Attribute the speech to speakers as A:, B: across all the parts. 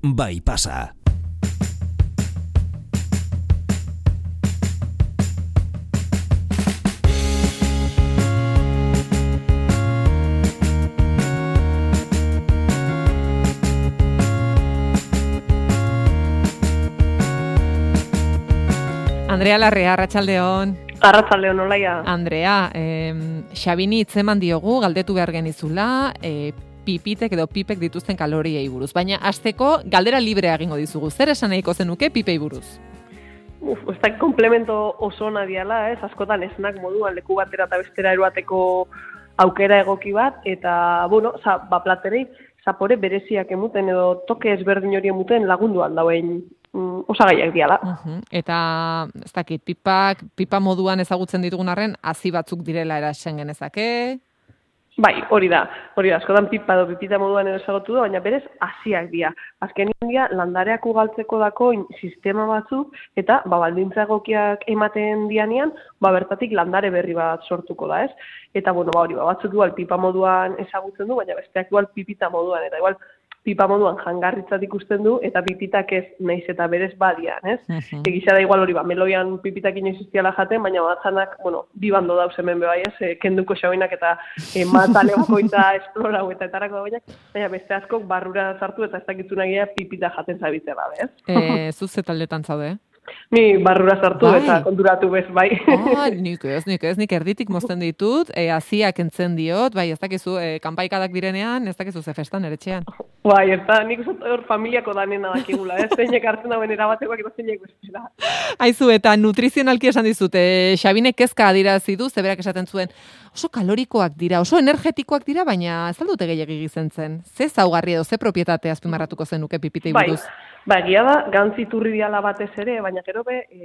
A: bai pasa.
B: Andrea Larrea, arratsaldeon.
C: Arratsaldeon, olaia.
B: Andrea, Xabini hitzeman diogu, galdetu behar genizula, pipitek edo pipek dituzten kaloriei buruz. Baina hasteko galdera librea egingo dizugu. Zer esan nahiko zenuke pipei buruz?
C: Ez da komplemento oso ona diala, askotan esnak moduan leku batera eta bestera eroateko aukera egoki bat, eta, platerei zapore bereziak emuten edo toke ezberdin hori emuten lagundu aldauen osagaiak diala.
B: Eta, ez dakit, pipa moduan ezagutzen ditugun arren, hazi batzuk direla erasen genezake?
C: Bai, hori da, askotan pipa edo pipita moduan ezagutu da, baina berez haziak dira. Azkenean dira, landareak ugaltzeko dako sistema batzuk, eta baldintza egokiak ematen dianean, bertatik landare berri bat sortuko da, ez? Eta, batzuk igual pipa moduan ezagutzen du, baina besteak igual pipita moduan, eta igual pipa moduan jangarritzat ikusten du, eta pipitak ez naiz eta berez badian, ez? Egizia da igual hori, meloian pipitak inoiz iztiala jaten, baina batzanak, bi bando dauz hemen bebai, ez? Kenduko xabinak eta mataleoko eta esplorau eta etarako baina beste askok barrura sartu eta ez dakitzunagia pipita jaten zabitzela, ez?
B: Zuz taldetan zaude,
C: Ni barrura sartu eta konturatu bez, bai.
B: Nik ez, erditik mozten ditut, haziak entzen diot, bai, ez dakizu, kanpaikadak direnean, ez dakizu ze festan eretxean.
C: Bai, nik uste hor familiako danena dakigula, zeinek hartzen dauen erabatekoak eta zeinek bestela.
B: Aizu, eta nutrizionalki esan dizute, Xabinek kezka adirazi du, zeberak esaten zuen, oso kalorikoak dira, oso energetikoak dira, baina ez aldute gehiagi gizentzen. Ze zaugarri edo, ze propietate azpimarratuko zenuke pipitei buruz?
C: Bai, egia da, gantz iturri diala batez ere, baina gero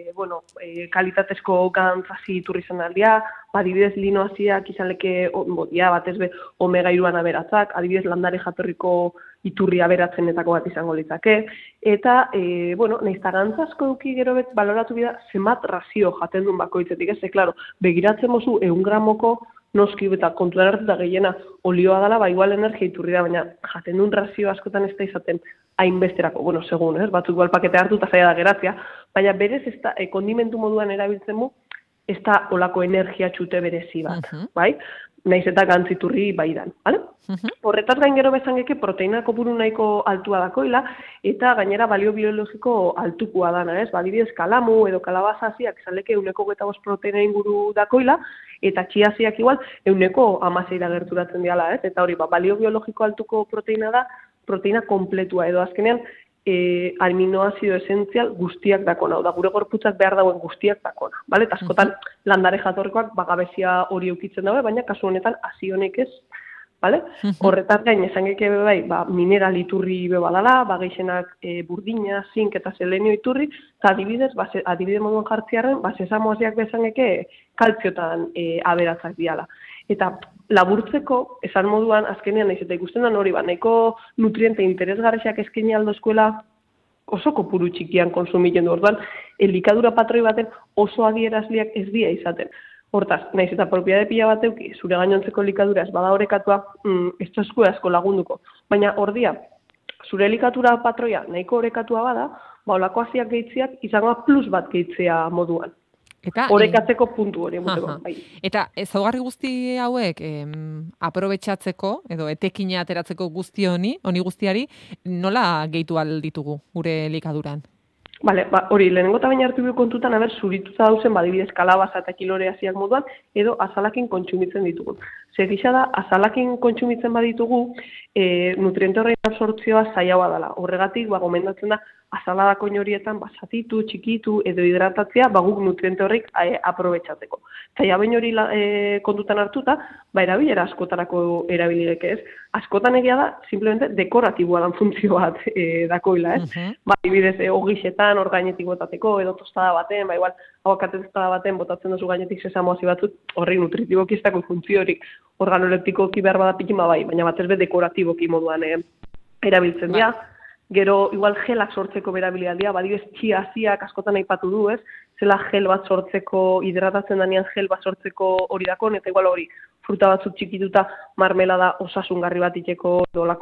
C: kalitatezko gantz hazi iturri zen aldia, adibidez linoaziak izan leke, batez be, omega-3 aberatzak, adibidez landare jatorriko iturri aberatzenetako bat izango litzake, eta, naizta gantz asko duki gero baloratu bida, zenbat razio jaten duen bakoitzetik, ez, klaro, begiratzen mozu 100 gramoko, noski eta kontuan hartuta gehiena olioa dela, igual energia iturri da, baina jaten duen razio askotan ez da izaten hainbesterako, segun, batzuk igual pakete hartu eta zaila da geratzea, baina berez ez da, kondimentu moduan erabiltzen mu, ez da olako energia txute berezi bat, bai? Naiz eta gantziturri baidan, bale? Horretaz gain gero bezangeke proteina kopuru nahiko altua dakoila, eta gainera balio biologiko altukua dana, ez? Adibidez kalamu edo kalabazaziak izaleke 125 proteina inguru dakoila, eta txiaziak igual 116 gerturatzen diala, ez? Eta hori, balio biologiko altuko proteina da, proteina kompletua edo azkenean aminoazido esentzial guztiak dakona, da gure gorputzak behar dauen guztiak dakona, bale? Eta askotan landare jatorrikoak gabezia hori eukitzen daue, baina kasu honetan hazi honek ez, bale? Horretaz gain esangeke bai, mineral iturri bebadala, gehienak burdina, zink eta selenio iturri, eta adibide moduan jartziarren, sesamoaziak bezangeke kaltziotan aberatzak diala. Eta laburtzeko, esan moduan, azkenean naiz eta ikusten da hori, nahiko nutriente interesgarriak eskaini aldo eskuela oso kopuru txikian konsumitzen du. Orduan, elikadura patroi baten oso adierazliak ez dira izaten. Hortaz, naiz eta propiedade pila bat euki, zure gainontzeko elikadura ez bada orekatua, ez tozko asko lagunduko. Baina ordia, zure elikadura patroia nahiko orekatua bada, olako haziak gehitziak izango plus bat gehitzea moduan. Orekatzeko puntu hori.
B: Eta ezaugarri guzti hauek aprobetxatzeko edo etekina ateratzeko honi guztiari, nola gehitu alditugu gure elikaduran?
C: Bale, hori, lehenengo eta baina hartu kontutan, zurituta dauzen, badibidez kalabaza eta kilore haziak moduan, edo azalakin kontsumitzen ditugu. Zegisa da, azalakin kontsumitzen baditugu, nutriente horrein absortzioa zailagoa dela. Horregatik, gomendatzen da, azaladako horietan, zatitu, txikitu, edo hidratatzea, guk nutriente horrek aprobetxatzeko. Zaila baino hori kontutan hartuta, erabilera askotarako erabilirek ez. Askotan egia da, simplemente dekoratiboa dan funtzio bat dakoila, ez? Adibidez, ogixetan, hor gainetik botateko, edo tostada baten, igual, aguakate tostada baten, botatzen duzu gainetik sesamoazi batzut, horri nutritiboki ez dako funtzio horik organoleptikoki behar badapikin, baina batez be dekoratiboki moduan erabiltzen dira. Gero, igual, gelak sortzeko berabilialdia, badibez txiaziak askotan aipatu du, ez? Zela gel bat sortzeko, hidratatzen danean gel bat sortzeko hori dakon, eta igual hori, fruta batzuk txikituta marmelada osasungarri bat iteko dolako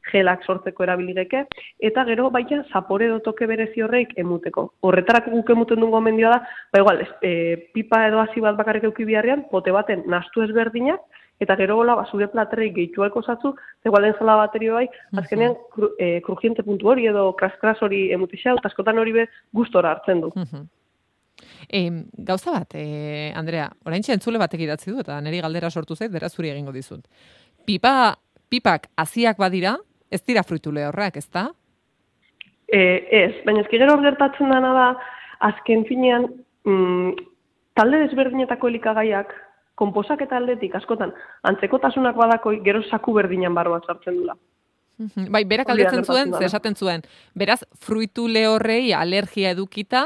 C: gelak sortzeko erabiligeke, eta gero baita zapore edo toke berezi horreik emuteko. Horretarako guk emuten duen gomendioa da, igual, pipa edo hasi bat bakarrik euki biharrean, pote baten nastu ezberdinak, eta gero gola, zure platerrei gehitualko zatzu, egualen zala baterio bai, azkenean krujiente puntu hori edo kras hori emutixau, eta askotan hori be gustora hartzen du.
B: Gauza bat, Andrea, oraintxe entzule batek idatzi du, eta niri galdera sortu zait, beraz zuri egingo dizut. Pipak hasiak badira, ez dira fruitu lehorrak, ez da?
C: Ez, baina ezki gero gertatzen dena da, azken finean, talde desberdinetako elikagaiak, konposaketa aldetik askotan, antzekotasunak badako gero saku berdinan barruan sartzen dula.
B: Bai, berak aldetzen zuen, esaten zuen, beraz, fruitu lehorrei alergia edukita,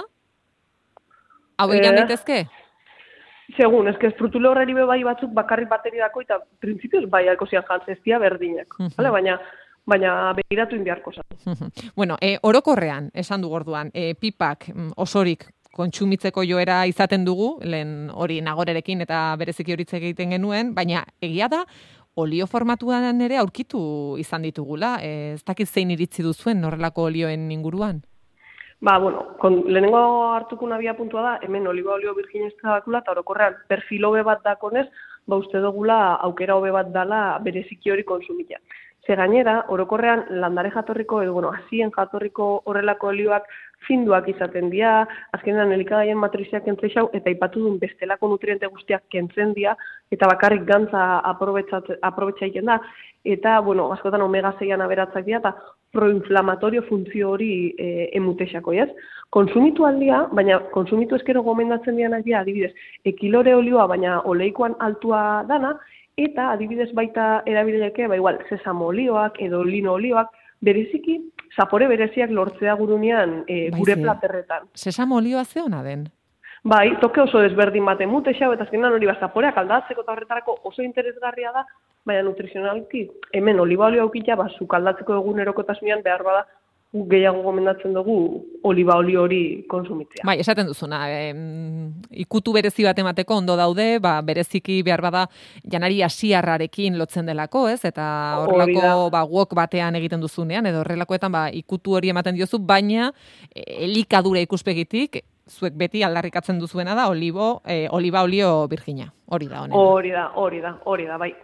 B: hau egin daitezke?
C: Segun, fruitu lehorreri bai batzuk bakarrik bateri dako, eta printzipioz bai alko zian jantzeztia berdinak. Baina begiratu inbiarko zan.
B: Bueno, orokorrean, esan du gorduan, pipak osorik kontsumitzeko joera izaten dugu, lehen hori nagorerekin eta bereziki horitzek egiten genuen, baina egia da, olio formatuan ere aurkitu izan ditugula. Ez dakit zein iritzi duzuen horrelako olioen inguruan?
C: Lehenengo hartuko nabia puntua da, hemen oliba olio birginezka dakula, eta orokorrean perfil hobe bat dakonez, uste dugula aukera hobe bat dala bereziki hori konsumitea. Ze gainera, orokorrean landare jatorriko, hasien jatorriko horrelako olioak finduak izaten dira, azkenean elikagaien matriziak kentzeixau, eta ipatu duen bestelako nutriente guztiak kentzen dira, eta bakarrik gantza aprobetxa egiten da, eta, askotan omega-6an aberatzak dira, eta proinflamatorio funtzio hori emutexako, ez? Konsumitu aldia, baina konsumitu eskero gomendatzen dianak dira, adibidez, ekilore olioa, baina oleikoan altua dana, eta adibidez baita erabileke, igual, sesamo olioak edo lino olioak, bereziki, zapore bereziak lortzea gurunean gure platerretan.
B: Sesamo olioa ze ona den?
C: Bai, toke oso desberdin bat emutexau, eta azkenean hori zaporeak aldatzeko eta horretarako oso interesgarria da, baina nutrizionalki, hemen oliba olio aukila, zuk aldatzeko egunerokotasunean behar bada, gehiago gomendatzen dugu oliba olio hori konsumitzea.
B: Bai, esaten duzuna, ikutu berezi bat emateko ondo daude, bereziki behar bada janari asiarrarekin lotzen delako, ez? Eta horrelako wok batean egiten duzunean, edo horrelakoetan ikutu hori ematen diozu, baina elikadura ikuspegitik, zuek beti aldarrikatzen duzuena da oliba olio virgina. Hori da, honena.
C: Hori da, bai.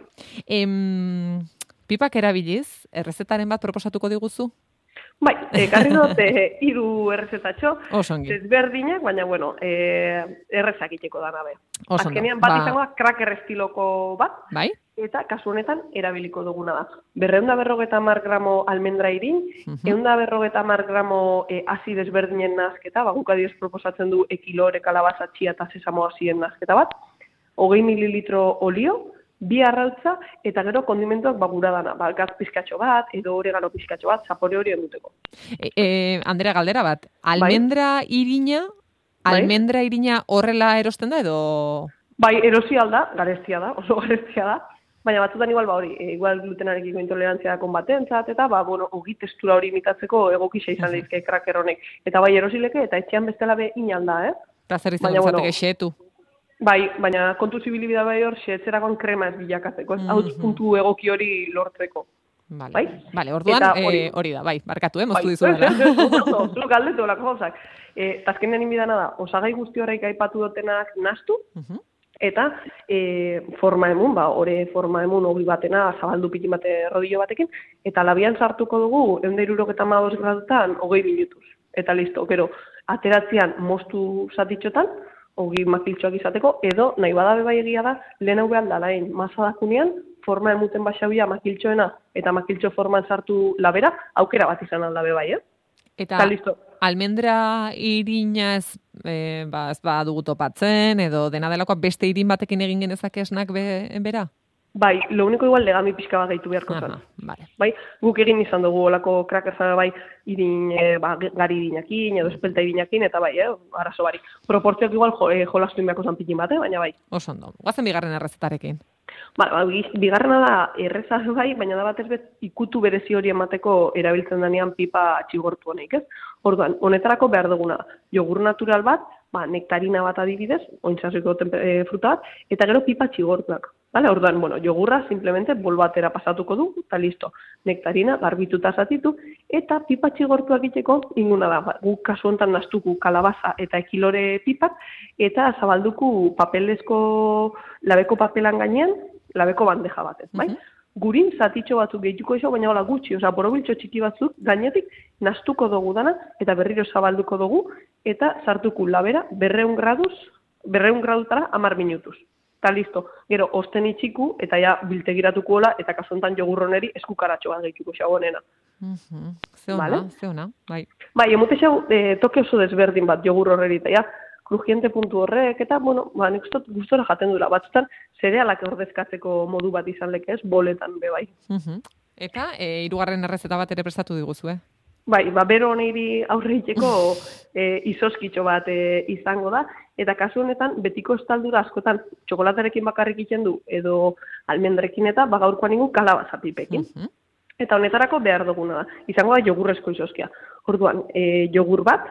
B: Pipak erabiliz, errezetaren bat proposatuko diguzu?
C: Bai, ekarri dut 3 errezetatxo, desberdinak, baina, errezak iteko dana be. Azkenean bat izango da, kraker estiloko bat, eta kasu honetan erabiliko duguna da. 250 gramo almendra irin, 150 gramo hasi desberdinen nazketa, guk adioz proposatzen du ekilore, kalabaza, txia eta sesamo hasien nazketa bat, 20 mililitro olio, 2 arrautza, eta gero kondimentuak gura dana, gaz pizkatxo bat, edo oregano pizkatxo bat, zapore hori emuteko.
B: Andrea, galdera bat, almendra irina horrela erosten da, edo?
C: Bai, erosi alda, garestia da, oso garestia da, baina batzutan igual glutenarekiko intolerantzia dakon batentzat, eta ogi testura hori imitatzeko egokixa izan lehizke kraker honek. Eta bai erosileke, eta etxean bestela be inalda,
B: Eta zer izan izateke xeetu?
C: Bai, baina kontu zibilibida bai hor, xeetzerakoan krema ez bilakatzeko, hauts puntu egoki hori lortzeko.
B: Vale, orduan hori da, barkatu, moztu dizuela.
C: Zulu galdetu olako gauzak. Azkenean inbidana da, osagai guzti horreik aipatu dutenak nastu, eta forma emun, forma emun ogi batena, zabaldu pikin bate rodillo batekin, eta labian sartuko dugu, 175 gradutan, 20 minutuz. Eta listo, gero, ateratzean moztu zatitxotan, ogi makiltxoak izateko, edo nahi badabe bai egia da, lehen hau behar dalain, masa dakunean, forma emuten baxabia makiltxoena, eta makiltxo forman sartu labera, aukera bat izan aldabe bai,
B: Eta almendra irina ez dugu topatzen, edo dena delakoa beste irin batekin egin genezake esnak bera?
C: Bai, lo único igual legami pixka bat gaitu beharko zen. Bai, guk egin izan dugu olako krakerzara irin, gari irinakin, edo espelta irinakin, eta arazo barik. Proportzioak igual jolastu inbeako zan pikin bate, baina bai.
B: Osondo, guazen bigarren errezetarekin.
C: Bigarrena da erreza baina da batez ikutu berezi hori emateko erabiltzen denean pipa txigortu honek, ez? Orduan, honetarako behar duguna, jogur natural bat, nektarina bat adibidez, ointzazuiko fruta bat, eta gero pipa txigortuak. Vale, orduan, bueno, jogurra simplemente bol batera pasatuko du, eta listo. Nektarina garbituta zatitu, eta pipa txigortuak egiteko inguna da. Guk kasu honetan nastuku kalabaza eta ekilore pipak, eta zabalduku labeko papelan gainean, labeko bandeja batez, bai? Gurin zatitxo batzuk gehituko iso, baina hola gutxi, borobiltxo txiki batzuk gainetik nastuko dugu dana, eta berriro zabalduko dugu, eta sartuku labera 200 gradutara 10 minutuz. Eta listo, gero, osten itxiku, eta ja biltegiratuko hola, eta kasontan jogurroneri eskukaratxo bat gehituko xagonena.
B: Zeona, bai.
C: Bai, emute xau, toke oso desberdin bat jogurroneri, eta ja, krujiente puntu horrek, eta, bueno, nik uste gustora jaten dula, batzutan, zerealak ordezkatzeko modu bat izan leke ez, boletan be bai.
B: Eta, hirugarren errezeta bat ere prestatu diguzu,
C: Bai, bero honeri aurre iteko izoskitxo bat izango da, eta kasu honetan betiko estaldura askotan txokolatarekin bakarrik iten du, edo almendrekin eta gaurkoan ingun kalabaza pipekin. Eta honetarako behar duguna da, izango da jogurrezko izoskia. Orduan, jogur bat,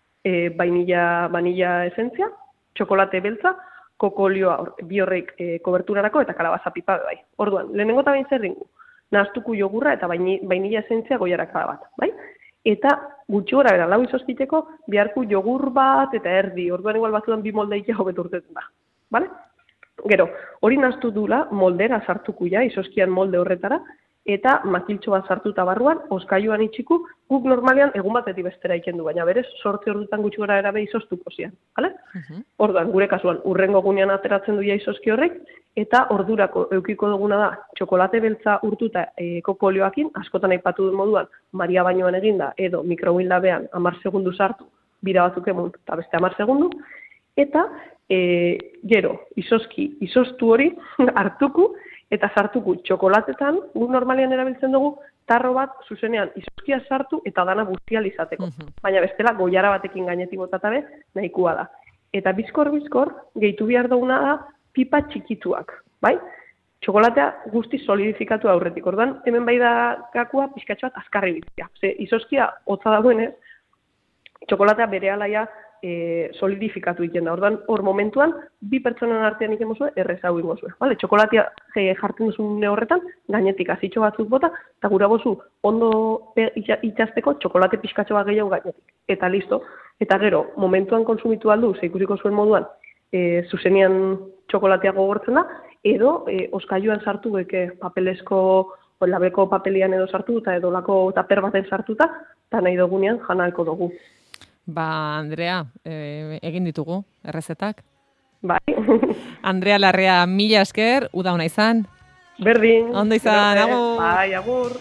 C: vanilla esentzia, txokolate beltza, kokolioa bi horrek koberturarako eta kalabaza pipa bai. Orduan, lehenengo eta bain zer dingu, nahaztuko jogurra eta vainilla esentzia goiarakada bat, bai? Eta gutxi gora bera, lau izozkiteko, biharku jogur bat eta erdi, orduan igual batzudan 2 molde ikia hobet urtetzen da. Vale? Gero, hori nahaztu dula moldera sartuko ja, izozkian molde horretara, eta makiltxo bat sartuta barruan, oskailuan itxiku, guk normalean egun batetik bestera ikendu, baina berez, 8 ordutan gutxi gora erabe izoztuko zian. Vale? Orduan, gure kasuan, urrengo gunean ateratzen duia izozki horrek, eta ordurako eukiko duguna da, txokolate beltza urtuta kokolioakin, askotan aipatu duen moduan, Maria bainoan eginda, edo mikrobildabean 10 segundu sartu, bira batzuk emun, eta beste 10 segundu, eta gero, izoztu hori hartuku, eta sartuku txokolatetan, guk normalean erabiltzen dugu, tarro bat zuzenean izozkia sartu eta dana guztial izateko. Baina bestela goiara batekin gainetik botatabe nahikoa da. Eta bizkor gehitu behar duguna da pipa txikituak, bai? Txokolatea guzti solidifikatu aurretik. Orduan, hemen bai da gakua pixkatxo bat azkarri bizia. Ze izozkia hotza dagoenez, txokolatea bere alaia solidifikatu egiten da. Orduan, hor momentuan, 2 pertsonen artean ikemozue, errezau ingozue. Vale? Txokolatea jartzen duzun horretan, gainetik azitxo batzuk bota, eta gura bozu ondo itxazteko txokolate pixkatxo bat gehiago gainetik. Eta listo. Eta gero, momentuan konsumitu aldu, zeikusiko zuen moduan, zuzenian txokolatea gogortzen da, edo oskailuan sartu beke papelesko, labeko papelian edo sartu, eta edo lako taper baten sartuta, eta nahi dugunean janalko dugu.
B: Ba, Andrea, egin ditugu, errezetak.
C: Bai.
B: Andrea Larrea, mila esker, uda ona izan.
C: Berdin.
B: Ondo izan, agur.
C: Bai, agur.